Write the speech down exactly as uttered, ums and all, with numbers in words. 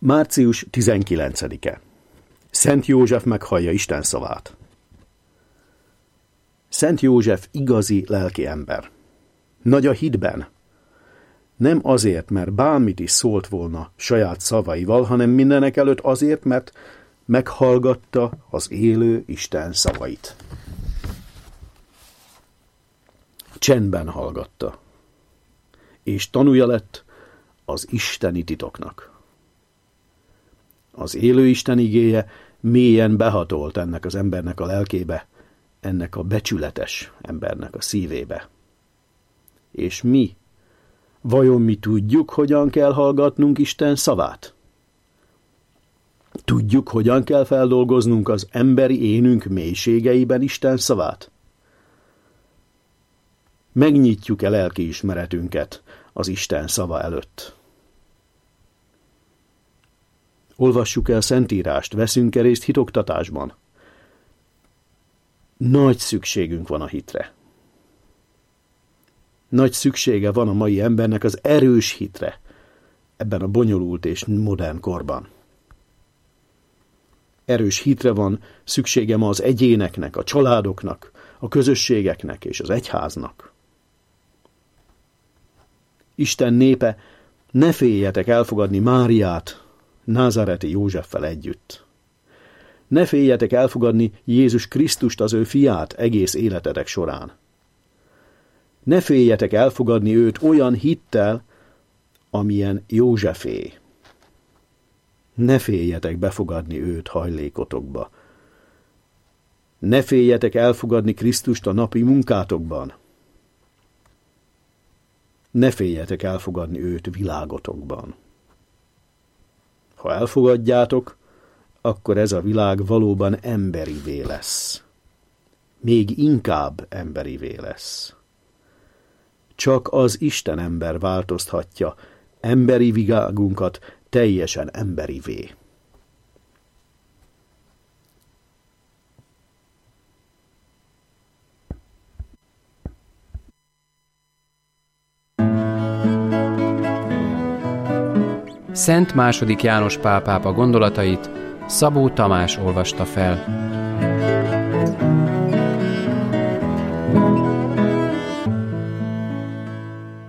március tizenkilencedike. Szent József meghallja Isten szavát. Szent József igazi lelki ember. Nagy a hitben. Nem azért, mert bármit is szólt volna saját szavaival, hanem mindenek előtt azért, mert meghallgatta az élő Isten szavait. Csendben hallgatta, és tanúja lett az isteni titoknak. Az élő Isten igéje mélyen behatolt ennek az embernek a lelkébe, ennek a becsületes embernek a szívébe. És mi? Vajon mi tudjuk, hogyan kell hallgatnunk Isten szavát? Tudjuk, hogyan kell feldolgoznunk az emberi énünk mélységeiben Isten szavát? Megnyitjuk-e lelkiismeretünket az Isten szava előtt? Olvassuk el Szentírást, veszünk-e részt hitoktatásban? Nagy szükségünk van a hitre. Nagy szüksége van a mai embernek az erős hitre ebben a bonyolult és modern korban. Erős hitre van szüksége ma az egyéneknek, a családoknak, a közösségeknek és az egyháznak. Isten népe, ne féljetek elfogadni Máriát názáreti Józseffel együtt. Ne féljetek elfogadni Jézus Krisztust, az ő fiát egész életetek során. Ne féljetek elfogadni őt olyan hittel, amilyen Józsefé. Ne féljetek befogadni őt hajlékotokba. Ne féljetek elfogadni Krisztust a napi munkátokban. Ne féljetek elfogadni őt világotokban. Ha elfogadjátok, akkor ez a világ valóban emberivé lesz. Még inkább emberivé lesz. Csak az Isten ember változtatja emberi világunkat teljesen emberivé. Szent második János Pál pápa gondolatait Szabó Tamás olvasta fel.